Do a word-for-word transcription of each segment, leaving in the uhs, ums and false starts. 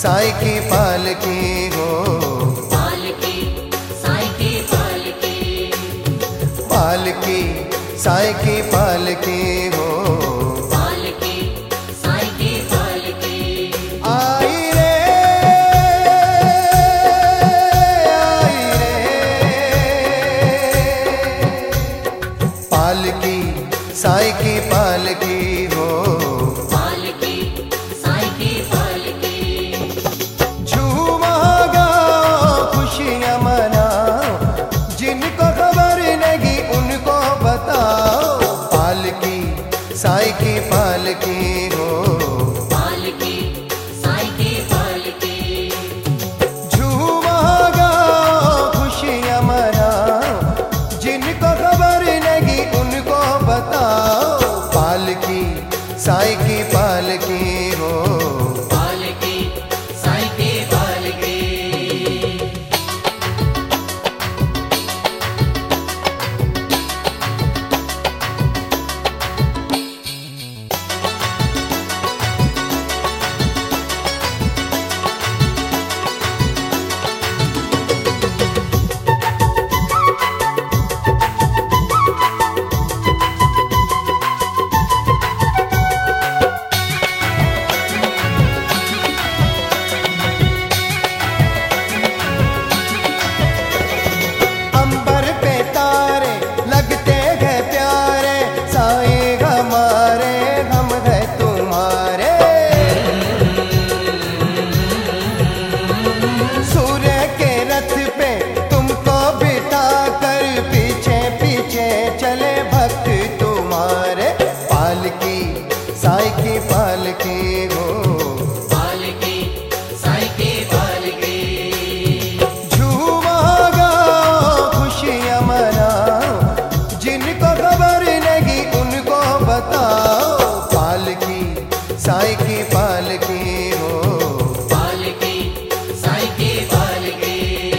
साईं की पालकी हो, पालकी साईं की पालकी, पालकी साईं की पालकी हो, पालकी साईं की पालकी। आई रे आई रे, पालकी साईं की पालकी हो, पालकी साईं की पालकी। झूमा गाओ खुशियाँ मनाओ, जिनको खबर नहीं उनको बताओ, पालकी साईं की पालकी हो, पालकी साईं की पालकी। झूमा गाओ खुशियाँ मनाओ, जिनको खबर नहीं उनको बताओ, पालकी साईं की पालकी हो। पालकी साईं की पालकी। अंबर पे तारे लगते हैं प्यारे, साईं हमारे हम है तुम्हारे। सूर्य के रथ पे तुमको बिठा कर पीछे पीछे चले भक्त तुम्हारे, पालकी साईं की पालकी हो, पालकी साईं की पालकी। झूमा गाओ खुशियाँ मनाओ, जिनको खबर नहीं उनको बताओ, पालकी साईं की पालकी हो। पालकी साईं की पालकी।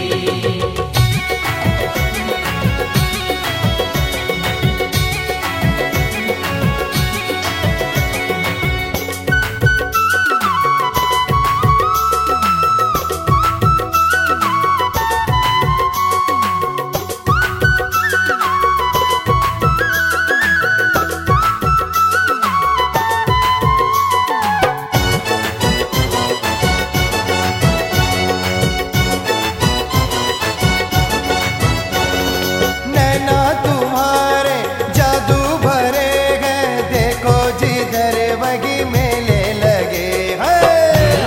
नैना तुम्हारे जादू भरे हैं, देखो जिधर वही मेले लगे हैं।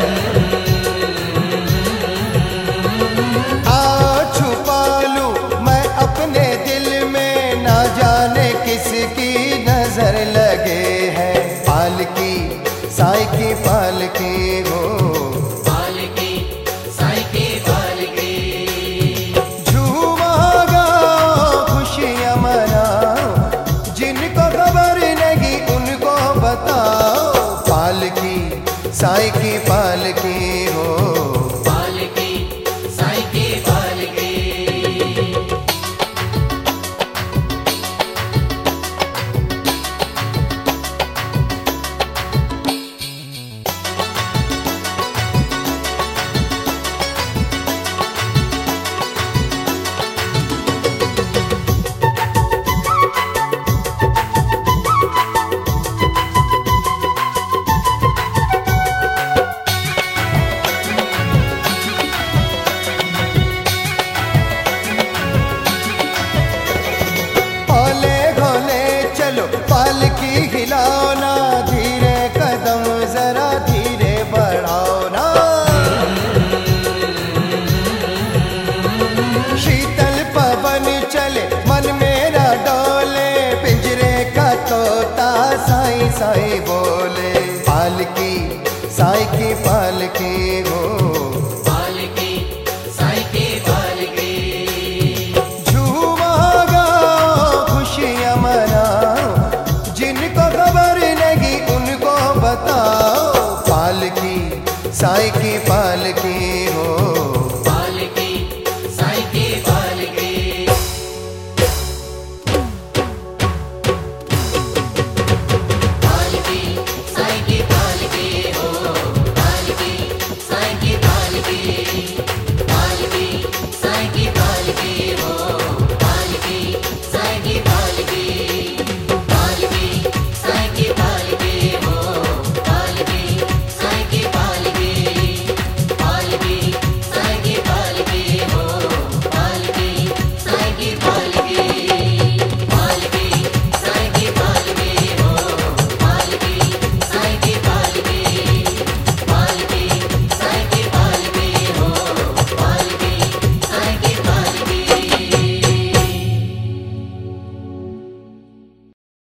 आओ छुपा लूं मैं अपने दिल में, ना जाने किसकी नजर लगे है, पालकी साईं की पालकी हो, पालकी साईं की पालकी। झूमा गाओ खुशियाँ मनाओ, जिनको खबर नहीं उनको बताओ, पालकी साईं की पालकी हो। पालकी साईं की पालकी। ओले घोले चलो पालकी हिलाओ ना, धीरे कदम जरा धीरे बढ़ाओ ना। शीतल पवन चले मन मेरा डोले, पिंजरे का तोता साईं साईं बोले, पालकी साईं की पालकी हो, पालकी साईं की पालकी। झूमा गाओ खुशियाँ मनाओ, जिनको खबर नहीं उनको बताओ, पालकी साईं की पालकी